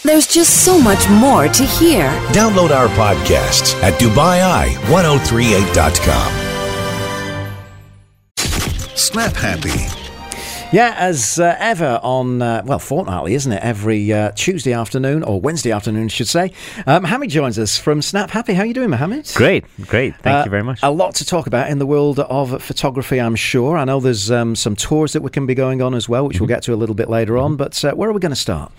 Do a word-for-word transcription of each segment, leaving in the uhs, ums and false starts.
There's just so much more to hear. Download our podcasts at Dubai Eye ten thirty-eight dot com. Snap Happy. Yeah, as uh, ever on, uh, well, fortnightly, isn't it? Every uh, Tuesday afternoon, or Wednesday afternoon, I should say. Um, Mohammed joins us from Snap Happy. How are you doing, Mohammed? Great, great. Thank uh, you very much. A lot to talk about in the world of photography, I'm sure. I know there's um, some tours that we can be going on as well, which mm-hmm. we'll get to a little bit later on. But uh, where are we going to start?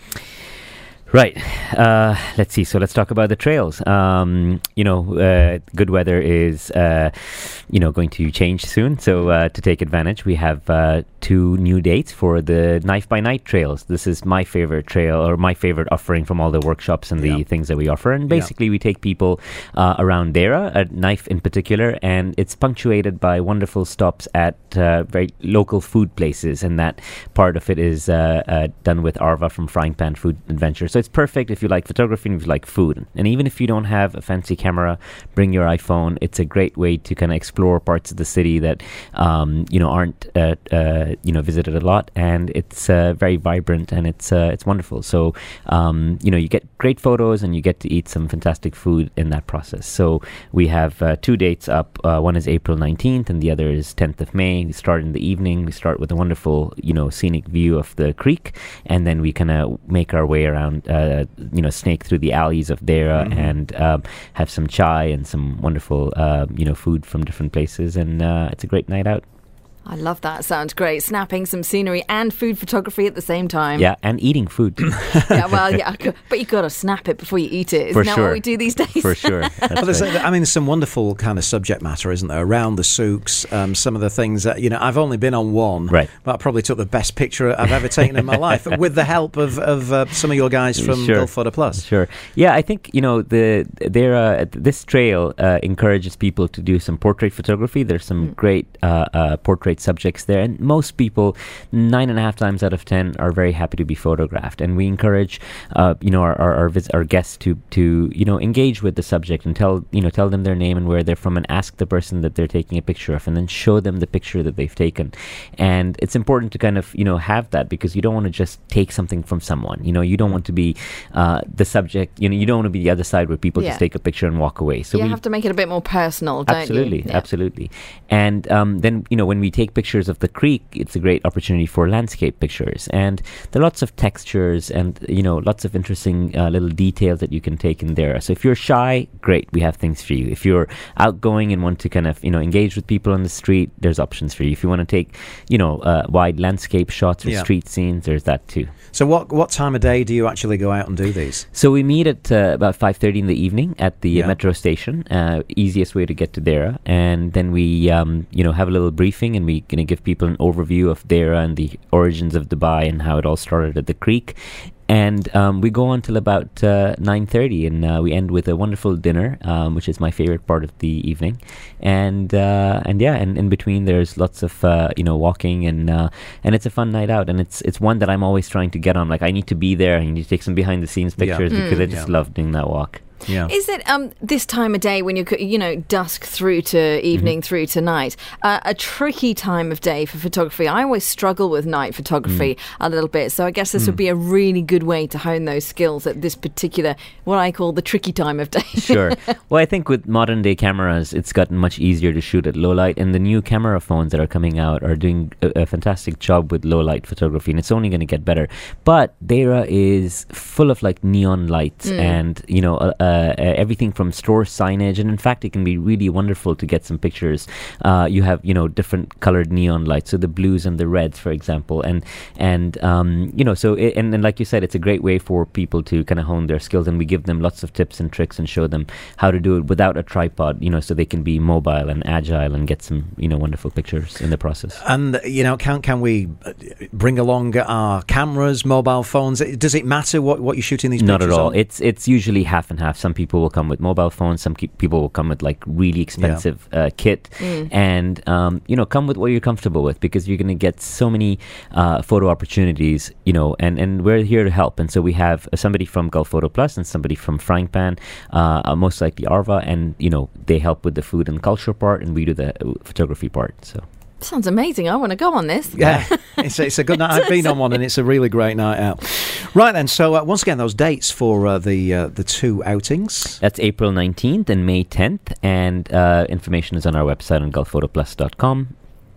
Right. Uh, let's see. So let's talk about the trails. Um, you know, uh, good weather is, uh, you know, going to change soon. So uh, to take advantage, we have uh, two new dates for the Knife by Night trails. This is my favorite trail, or my favorite offering from all the workshops and the yeah. things that we offer. And basically, yeah. we take people uh, around Deira, at Knife in particular, and it's punctuated by wonderful stops at uh, very local food places. And that part of it is uh, uh, done with Arva from Frying Pan Food Adventure. So it's perfect if you like photography and if you like food. And even if you don't have a fancy camera, bring your iPhone. It's a great way to kind of explore parts of the city that um, you know aren't uh, uh, you know visited a lot, and it's uh, very vibrant and it's uh, it's wonderful. So um, you know you get great photos and you get to eat some fantastic food in that process. So we have uh, two dates up. Uh, one is April nineteenth and the other is tenth of May. We start in the evening. We start with a wonderful you know scenic view of the creek, and then we kind of make our way around. Uh, you know, snake through the alleys of Deira mm-hmm. and um, have some chai and some wonderful, uh, you know, food from different places, and uh, it's a great night out. I love that. Sounds great. Snapping some scenery and food photography at the same time. Yeah, and eating food. yeah, well, yeah, but you got to snap it before you eat it. Isn't For that sure. what we do these days? For sure. Well, there's, right. I mean, some wonderful kind of subject matter, isn't there, around the souks? Um, some of the things that, you know, I've only been on one, right. but I probably took the best picture I've ever taken in my life with the help of, of uh, some of your guys from sure. Gulf Photo Plus. Sure. Yeah, I think, you know, the there uh, this trail uh, encourages people to do some portrait photography. There's some mm. great uh, uh, portrait subjects there. And most people, nine and a half times out of ten, are very happy to be photographed, and we encourage, uh, you know, our our, our, vis- our guests to to you know engage with the subject and tell you know tell them their name and where they're from, and ask the person that they're taking a picture of, and then show them the picture that they've taken. And it's important to kind of you know have that, because you don't want to just take something from someone. You know, you don't want to be uh, the subject. You know, you don't want to be the other side where people yeah. just take a picture and walk away. So you we have to make it a bit more personal, don't absolutely, you? Yeah. Absolutely. And um, then you know when we take pictures of the creek, it's a great opportunity for landscape pictures, and there are lots of textures and you know lots of interesting uh, little details that you can take in there. So if you're shy, great, we have things for you. If you're outgoing and want to kind of you know engage with people on the street, there's options for you. If you want to take you know uh, wide landscape shots or yeah. street scenes, there's that too. So what what time of day do you actually go out and do these? So we meet at uh, about five thirty in the evening at the yeah. uh, metro station, uh, easiest way to get to Deira, and then we um, you know have a little briefing, and we're going to give people an overview of Deira and the origins of Dubai and how it all started at the creek. And um, we go on till about uh, nine thirty, and uh, we end with a wonderful dinner, um, which is my favorite part of the evening. And uh, and yeah, and in between there's lots of uh, you know walking, and uh, and it's a fun night out. And it's it's one that I'm always trying to get on. Like I need to be there. I need to take some behind the scenes pictures yeah. because mm. I just yeah. love doing that walk. Yeah. Is it um, this time of day when you're, you know, dusk through to evening mm-hmm. through to night, uh, a tricky time of day for photography? I always struggle with night photography mm. a little bit, so I guess this mm. would be a really good way to hone those skills at this particular, what I call the tricky time of day. Sure. Well, I think with modern day cameras, it's gotten much easier to shoot at low light, and the new camera phones that are coming out are doing a, a fantastic job with low light photography, and it's only going to get better. But Deira is full of like neon lights mm. and, you know, uh, Uh, everything from store signage, and in fact it can be really wonderful to get some pictures. Uh, you have you know different colored neon lights, so the blues and the reds, for example, and and um, you know so it, and, and like you said, it's a great way for people to kind of hone their skills, and we give them lots of tips and tricks and show them how to do it without a tripod, you know, so they can be mobile and agile and get some you know wonderful pictures in the process. And you know, can can we bring along our cameras, mobile phones? Does it matter what what you're shooting these Not pictures at all. on? It's it's usually half and half. Some people will come with mobile phones. Some ke- people will come with like really expensive yeah. uh, kit, mm. and um, you know, come with what you're comfortable with, because you're going to get so many uh, photo opportunities. You know, and, and we're here to help. And so we have somebody from Gulf Photo Plus and somebody from Frying Pan, uh, most likely Arva, and you know, they help with the food and culture part, and we do the photography part. So. Sounds amazing. I want to go on this. Yeah, it's, it's a good night. I've been on one and it's a really great night out. Right then, so uh, once again, those dates for uh, the uh, the two outings. That's April nineteenth and May tenth, and uh, information is on our website on gulf photo plus dot com.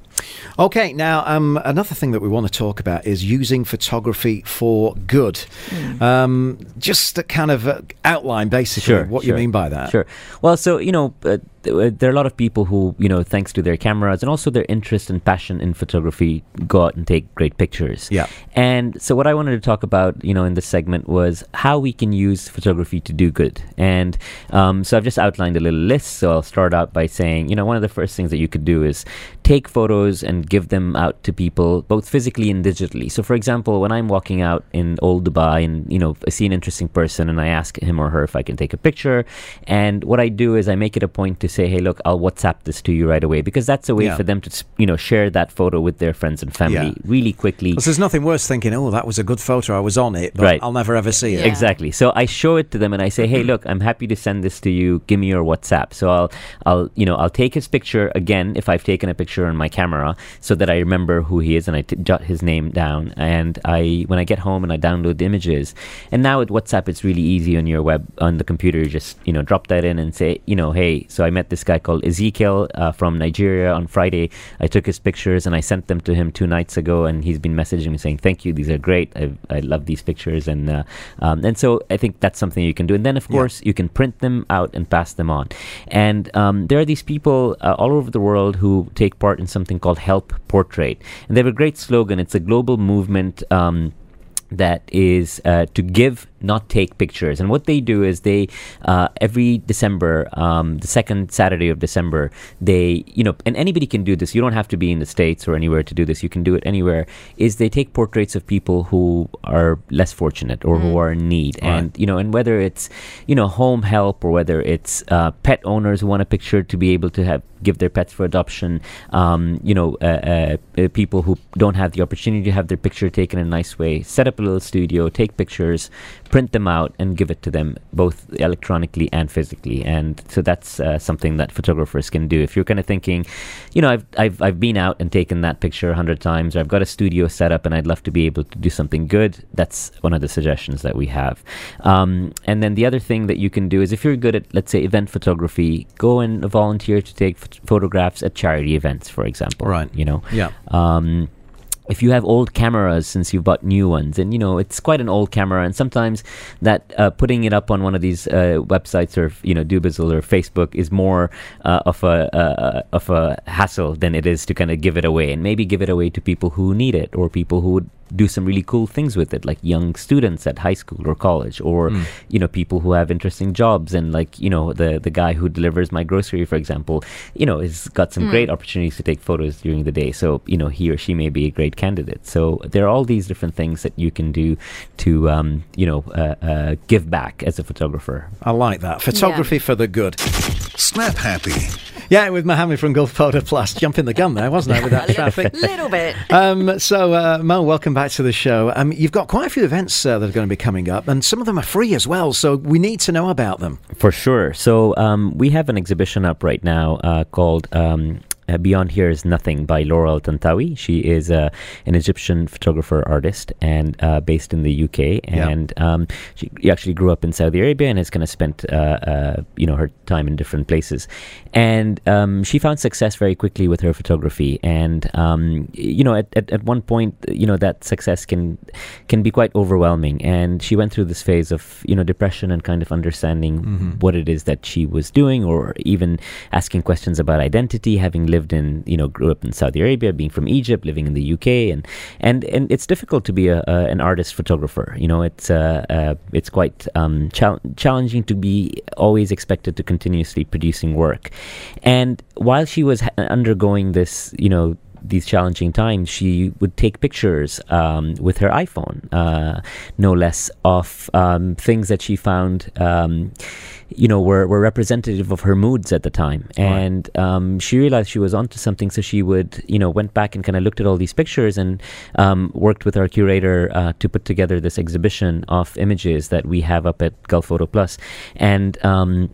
Okay, now um, another thing that we want to talk about is using photography for good. Mm. Um, just to kind of uh, outline basically sure, what sure, you mean by that. Sure. Well, so, you know, uh, there are a lot of people who, you know, thanks to their cameras and also their interest and passion in photography, go out and take great pictures. Yeah. And so what I wanted to talk about, you know, in this segment was how we can use photography to do good. And um, so I've just outlined a little list. So I'll start out by saying, you know, one of the first things that you could do is take photos and give them out to people, both physically and digitally. So, for example, when I'm walking out in old Dubai and, you know, I see an interesting person and I ask him or her if I can take a picture. And what I do is I make it a point to say, hey, look, I'll WhatsApp this to you right away, because that's a way yeah. for them to, you know, share that photo with their friends and family yeah. really quickly. Because there's nothing worse thinking, oh, that was a good photo, I was on it, but right. I'll never ever see it. Yeah. Exactly. So I show it to them and I say, hey, look, I'm happy to send this to you. Give me your WhatsApp. So I'll, I'll, you know, I'll take his picture again if I've taken a picture on my camera, so that I remember who he is and I t- jot his name down. And I, when I get home and I download the images, and now with WhatsApp, it's really easy on your web, on the computer. You just, you know, drop that in and say, you know, hey, so I met this guy called Ezekiel uh, from Nigeria on Friday. I took his pictures and I sent them to him two nights ago, and he's been messaging me saying, thank you, these are great. I, I love these pictures. And uh, um, and so I think that's something you can do. And then, of course, yeah. you can print them out and pass them on. And um, there are these people uh, all over the world who take part in something called Help Portrait. And they have a great slogan. It's a global movement um, that is uh, to give, not take pictures. And what they do is they uh, every December, um, the second Saturday of December, they, you know, and anybody can do this. You don't have to be in the States or anywhere to do this. You can do it anywhere. Is they take portraits of people who are less fortunate or mm. who are in need. Right. And, you know, and whether it's, you know, home help, or whether it's uh, pet owners who want a picture to be able to have give their pets for adoption, um, you know, uh, uh, people who don't have the opportunity to have their picture taken in a nice way, set up a little studio, take pictures, print them out and give it to them, both electronically and physically. And so that's uh, something that photographers can do. If you're kind of thinking, you know, I've I've I've been out and taken that picture a hundred times, or I've got a studio set up and I'd love to be able to do something good, that's one of the suggestions that we have. Um, and then the other thing that you can do is, if you're good at, let's say, event photography, go and volunteer to take ph- photographs at charity events, for example. Right. You know. Yeah. Um, if you have old cameras since you've bought new ones, and you know it's quite an old camera, and sometimes that uh, putting it up on one of these uh, websites, or you know Dubizzle or Facebook, is more uh, of a uh, of a hassle than it is to kind of give it away, and maybe give it away to people who need it, or people who would do some really cool things with it, like young students at high school or college, or mm. you know people who have interesting jobs, and like you know the the guy who delivers my grocery, for example, you know has got some mm. great opportunities to take photos during the day, so you know he or she may be a great candidate. So there are all these different things that you can do to um, you know uh, uh, give back as a photographer. I like that. Photography yeah. for the good. Snap Happy. Yeah, with Mohammed from Gulf Photo Plus. Jumping the gun there, wasn't I, with that traffic? A little bit. Um, so, uh, Mo, welcome back to the show. Um, you've got quite a few events uh, that are going to be coming up, and some of them are free as well, so we need to know about them. For sure. So um, we have an exhibition up right now uh, called... Um, Uh, Beyond Here Is Nothing by Laura Al-Tantawi. She is uh, an Egyptian photographer artist and uh, based in the U K. And yeah. um, she actually grew up in Saudi Arabia and has kind of spent uh, uh, you know her time in different places. And um, she found success very quickly with her photography. And um, you know, at, at, at one point, you know, that success can can be quite overwhelming. And she went through this phase of you know depression and kind of understanding mm-hmm. what it is that she was doing, or even asking questions about identity, having lived in, you know, grew up in Saudi Arabia, being from Egypt, living in the U K, and and, and it's difficult to be a, a an artist photographer. You know, it's uh, uh, it's quite um, chal- challenging to be always expected to continuously producing work. And while she was ha- undergoing this, you know, these challenging times, she would take pictures um, with her iPhone, uh, no less, of um, things that she found, um, you know, were, were representative of her moods at the time. And um, she realized she was onto something, so she would, you know, went back and kind of looked at all these pictures and um, worked with our curator uh, to put together this exhibition of images that we have up at Gulf Photo Plus. And um,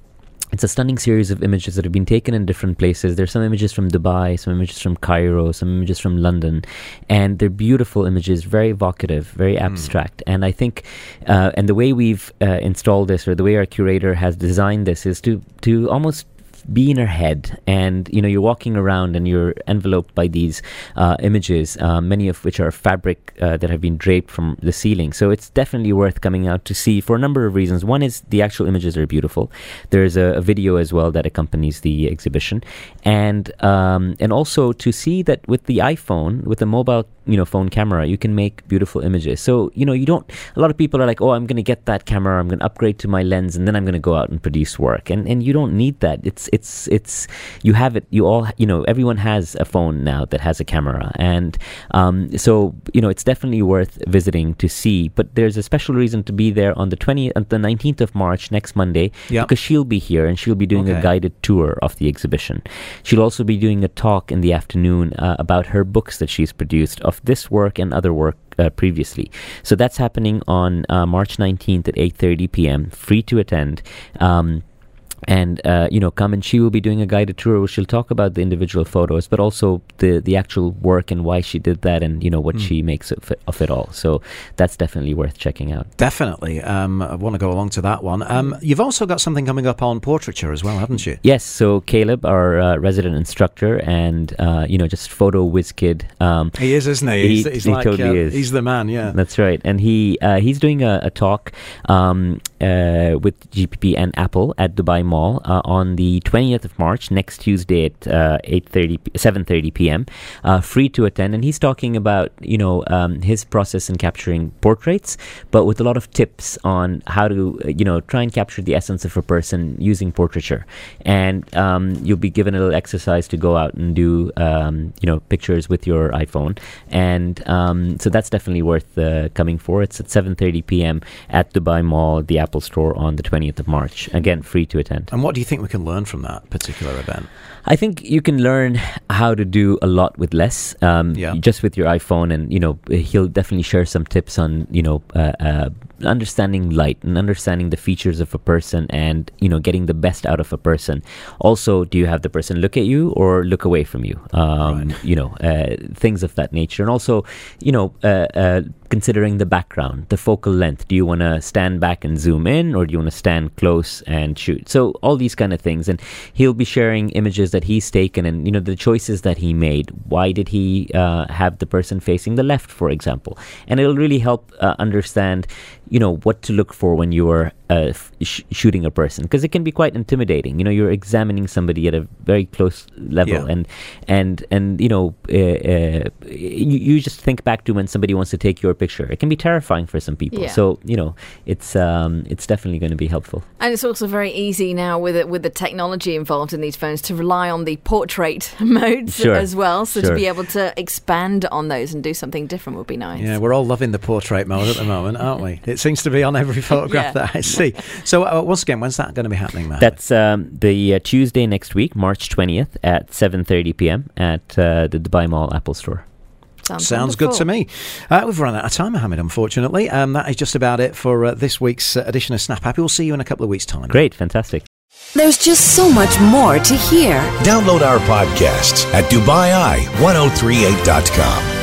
it's a stunning series of images that have been taken in different places. There's some images from Dubai, some images from Cairo, some images from London, and they're beautiful images, very evocative, very abstract. Mm. And I think, uh, and the way we've uh, installed this, or the way our curator has designed this, is to to almost be in her head, and you know you're walking around and you're enveloped by these uh, images, uh, many of which are fabric uh, that have been draped from the ceiling. So it's definitely worth coming out to see for a number of reasons. One is the actual images are beautiful. There's a, a video as well that accompanies the exhibition, and um, and also to see that with the iPhone, with the mobile you know phone camera, you can make beautiful images. So you know you don't. A lot of people are like, oh, I'm going to get that camera, I'm going to upgrade to my lens, and then I'm going to go out and produce work. And and you don't need that. It's it's it's you have it. You all you know everyone has a phone now that has a camera, and um, so you know it's definitely worth visiting to see. But there's a special reason to be there on the twentieth, on the nineteenth of March, next Monday, yep. because she'll be here and she'll be doing okay. a guided tour of the exhibition. She'll also be doing a talk in the afternoon uh, about her books that she's produced of this work and other work uh, previously. So that's happening on uh, March nineteenth at eight thirty p.m. Free to attend. Um, And, uh, you know, come and she will be doing a guided tour where she'll talk about the individual photos, but also the, the actual work and why she did that and, you know, what mm. she makes of it, of it all. So that's definitely worth checking out. Definitely. Um, I want to go along to that one. Um, you've also got something coming up on portraiture as well, haven't you? Yes. So Caleb, our uh, resident instructor and, uh, you know, just photo whiz kid. Um, he is, isn't he? He's, he, he's he like, totally uh, is. He's the man, yeah. That's right. And he uh, he's doing a, a talk um, uh, with G P P and Apple at Dubai Mall uh, on the twentieth of March, next Tuesday at uh, eight thirty, seven thirty p.m. Uh, free to attend, and he's talking about you know um, his process in capturing portraits, but with a lot of tips on how to uh, you know try and capture the essence of a person using portraiture. And um, you'll be given a little exercise to go out and do um, you know pictures with your iPhone, and um, so that's definitely worth uh, coming for. It's at seven thirty p.m. at Dubai Mall, the Apple Store, on the twentieth of March. Again, free to attend. And what do you think we can learn from that particular event? I think you can learn how to do a lot with less, um, yeah. just with your iPhone, and you know he'll definitely share some tips on you know uh, uh, understanding light and understanding the features of a person, and you know getting the best out of a person. Also, do you have the person look at you or look away from you? Um, right. You know uh, things of that nature, and also you know uh, uh, considering the background, the focal length. Do you want to stand back and zoom in, or do you want to stand close and shoot? So all these kind of things, and he'll be sharing images that he's taken, and you know the choices that he made. Why did he uh, have the person facing the left, for example? And it'll really help uh, understand you know what to look for when you're uh, sh- shooting a person, because it can be quite intimidating. You know you're examining somebody at a very close level, yeah. and and and you know uh, uh, you, you just think back to when somebody wants to take your picture. It can be terrifying for some people. Yeah. So you know it's um, it's definitely going to be helpful. And it's also very easy now with it, with the technology involved in these phones to rely on the portrait modes sure. as well. So sure. to be able to expand on those and do something different would be nice. Yeah, we're all loving the portrait mode at the moment, aren't we? It seems to be on every photograph yeah. that I see. So uh, once again, when's that going to be happening, Matt? That's um, the uh, Tuesday next week, March twentieth at seven thirty p.m. at uh, the Dubai Mall Apple Store. Sounds, Sounds good to me. Uh, we've run out of time, Mohammed, unfortunately. Um, that is just about it for uh, this week's uh, edition of Snap Happy. We'll see you in a couple of weeks' time. Great, fantastic. There's just so much more to hear. Download our podcasts at Dubai Eye ten thirty-eight dot com.